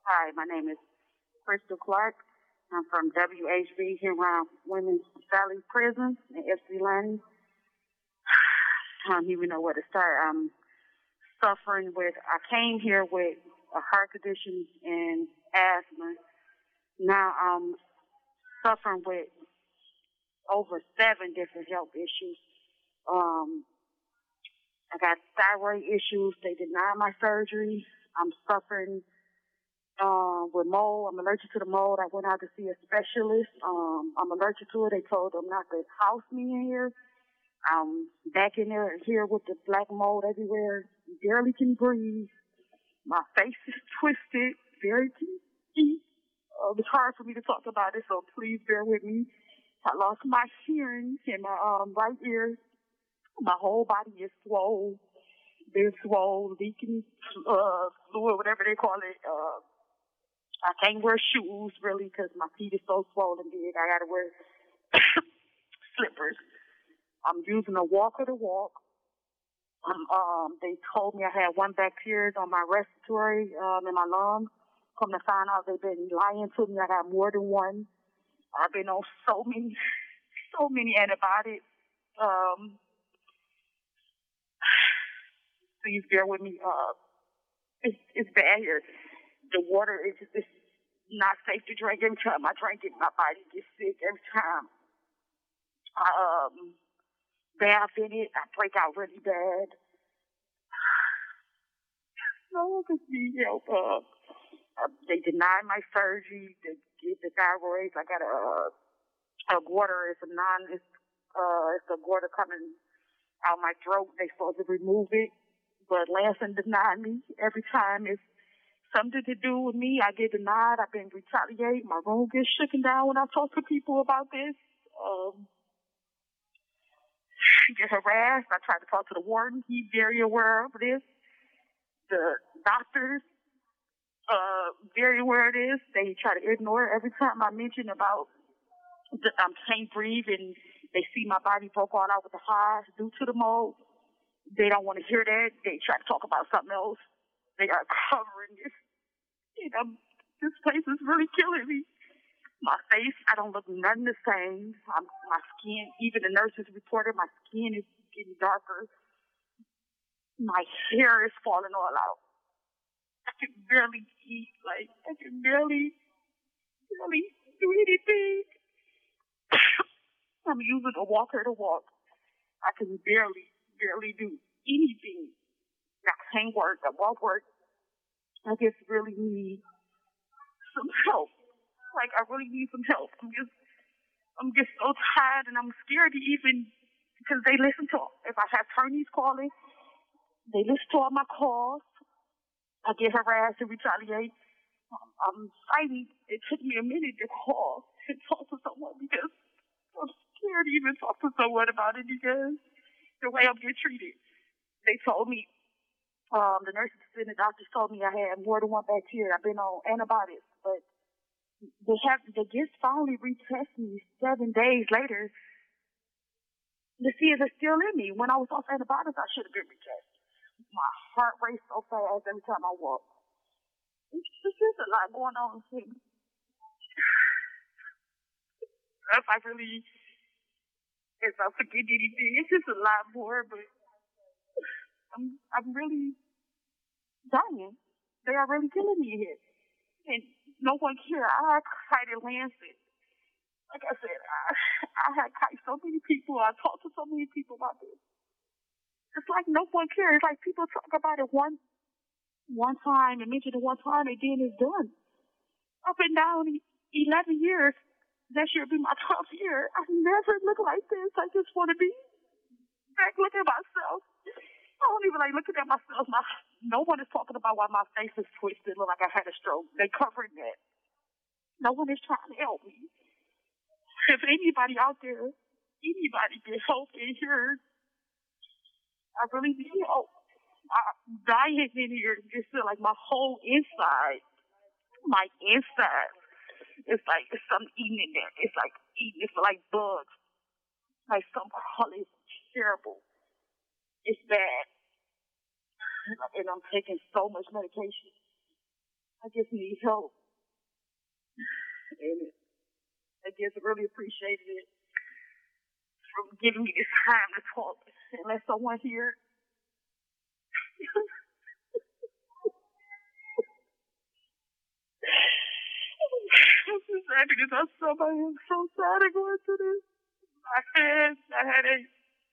Hi, my name is Crystal Clark. I'm from WHB here around Women's Valley Prison in Ypsilanti. I don't even know where to start. I'm suffering with, I came here with a heart condition and asthma. Now I'm suffering with over 7 different health issues. Um, I got thyroid issues. They denied my surgery. I'm suffering with mold. I'm allergic to the mold. I went out to see a specialist. I'm allergic to it. They told them not to house me in here. I'm back in there here with the black mold everywhere. Barely can breathe. My face is twisted. Very deep. It's hard for me to talk about it, so please bear with me. I lost my hearing in my right ear. My whole body is swollen. Been swollen, leaking fluid, whatever they call it. I can't wear shoes really because my feet are so swollen big. I gotta wear slippers. I'm using a walker to walk. They told me I had one bacteria on my respiratory in my lungs. Come to find out they've been lying to me. I got more than one. I've been on so many antibiotics. Um, Please bear with me. It's bad here. The water is it's not safe to drink. Every time I drink it, my body gets sick. Every time I bath in it, I break out really bad. No one can need help. They denied my surgery. They did the thyroid. I got a water. It's a water coming out my throat. They supposed to remove it, but Lansing denied me every time. It's something to do with me. I get denied. I've been retaliated. My room gets shaken down when I talk to people about this. Get harassed. I tried to talk to the warden. He's very aware of this. The doctors, very aware of this. They try to ignore it every time I mention about I can't breathe and they see my body broke all out with the hives due to the mold. They don't want to hear that. They try to talk about something else. They are covering this. This place is really killing me. My face, I don't look nothing the same. My skin, even the nurses reported my skin is getting darker. My hair is falling all out. I can barely eat. Like, I can barely do anything. I'm using a walker to walk. I can barely do anything. I can't work. I won't work. I just really need some help. Like, I really need some help. I'm just so tired and I'm scared to even, because they listen to, if I have attorneys calling, they listen to all my calls. I get harassed and retaliate. I'm fighting. It took me a minute to call and talk to someone because I'm scared to even talk to someone about it because the way I'm getting treated. They told me, the nurses and the doctors told me I had more than one bacteria. I've been on antibiotics, but they just finally retest me 7 days later to see if it's still in me. When I was off antibiotics, I should have been retested. My heart races so fast every time I walk. There's just a lot going on. If I forget anything, it's just a lot more, but I'm really dying. They are really killing me here. And no one cares. I cried in Lansing. Like I said, I had cried so many people. I talked to so many people about this. It's like no one cares. It's like people talk about it one time and mention it one time and then it's done. I've been down 11 years. That year will be my 12th year. I never looked like this. I just want to be back looking at myself. I don't even like looking at myself. No one is talking about why my face is twisted, look like I had a stroke. They covering that. No one is trying to help me. If anybody out there, anybody can help in here, I really need help. I'm dying in here. Just feel like my whole inside, it's like there's something eating in there. It's like eating. It's like bugs. Like some crawling. It's terrible. It's bad. And I'm taking so much medication. I just need help. And I just really appreciated it for giving me this time to talk and let someone hear. I'm so sad because I'm so sad to go into this. My headache.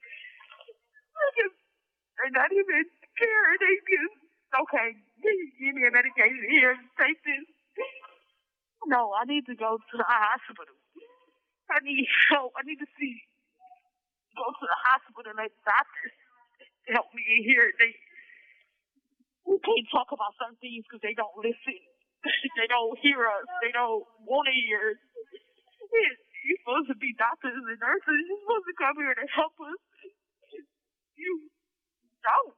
They're not even care. They just, okay, give me a medication here, take this. No, I need to go to the hospital. I need help. I need to go to the hospital and let doctors help me in here. We can't talk about some things because they don't listen. They don't hear us. They don't want to hear us. You're supposed to be doctors and nurses. You're supposed to come here to help us. You don't.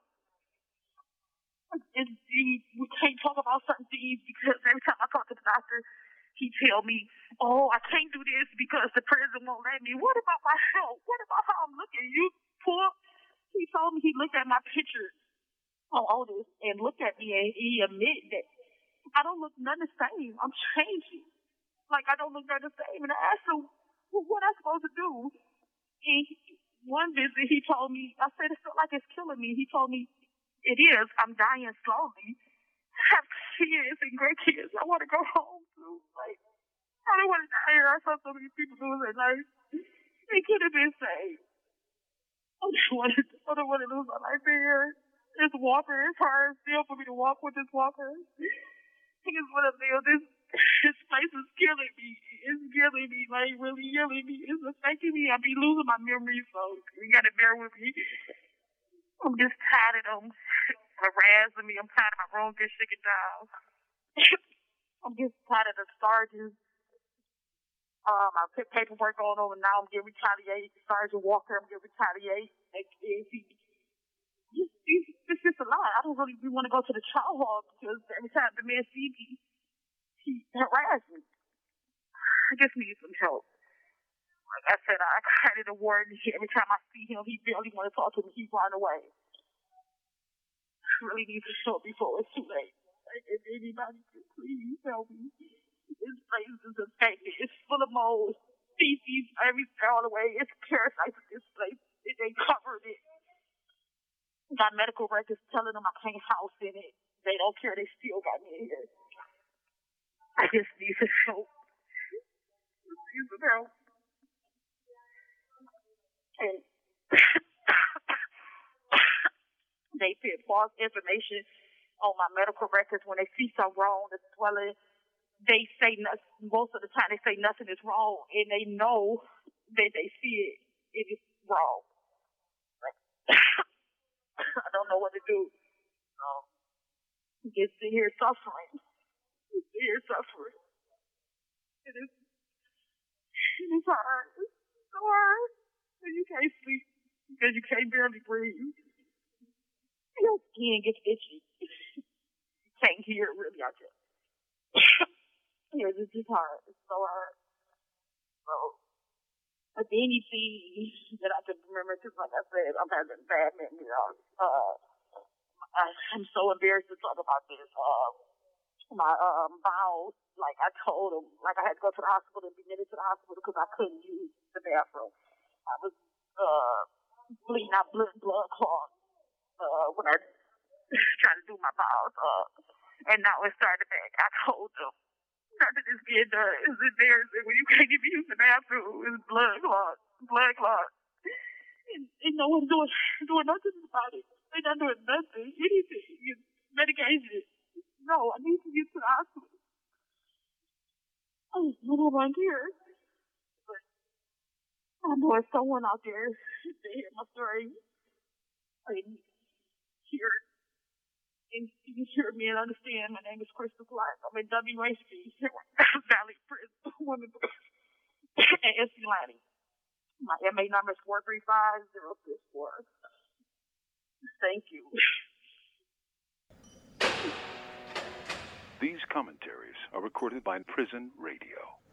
We can't talk about certain things because every time I talk to the doctor, he tell me, oh, I can't do this because the prison won't let me. What about my health? What about how I'm looking? You poor. He told me he looked at my picture on Otis and looked at me and he admitted that I don't look none the same. I'm changing. Like, I don't look none the same. And I asked him, well, what am I supposed to do? And one visit, he told me, I said, it felt like it's killing me. He told me, it is. I'm dying slowly. I have kids and great kids. I want to go home too. Like, I don't want to die here. I saw so many people lose their life. They could have been saved. I don't want to lose my life here. This walker, it's hard still for me to walk with this walker. I just want to live. This place is killing me. It's killing me, like really killing me. It's affecting me. I be losing my memory, so you gotta bear with me. I'm just tired of them harassing me. I'm tired of my room getting shaken down. I'm just tired of the sergeants. I put paperwork on them, and now I'm getting retaliated. Sergeant Walker, I'm getting retaliated. It's just a lot. I don't really want to go to the chow hall because every time the man sees me, he harassed me. I just need some help. Like I said, I created a warden. Every time I see him, he barely want to talk to me. He run away. I really need some help before it's too late. Like, if anybody could please help me. This place is infected. It's full of mold, feces, all the way. It's parasites in this place. They covered it. Got medical records telling them I can't house in it. They don't care. They still got me in here. I just need some help. Need some help. And they put false information on my medical records when they see something wrong, the swelling. They say nothing. Most of the time they say nothing is wrong, and they know that they see it is wrong. Like, I don't know what to do. Just sit here suffering. It is hard. It's so hard. And you can't sleep because you can't barely breathe. Your skin gets itchy. You can't hear it really out there. It's just hard. It's so hard. So, but anything that I can remember, because like I said, I'm having bad memory. I'm so embarrassed to talk about this. My bowels, like I told them, like I had to go to the hospital and be admitted to the hospital because I couldn't use the bathroom. I was bleeding out blood clots when I tried to do my bowels. And now it started back. I told them, nothing is being done. It's embarrassing when you can't even use the bathroom. It's blood clot. And no one's doing nothing about it. They're not doing nothing, anything. It's medication. No, I need to get to the hospital. I don't know why I'm here. But I know there's someone out there to hear my story. And hear it. And you can hear me and understand. My name is Crystal Clark. I'm in WHB, Valley Prison, Women at Ypsilanti. My MA number is 435064. Thank you. These commentaries are recorded by Prison Radio.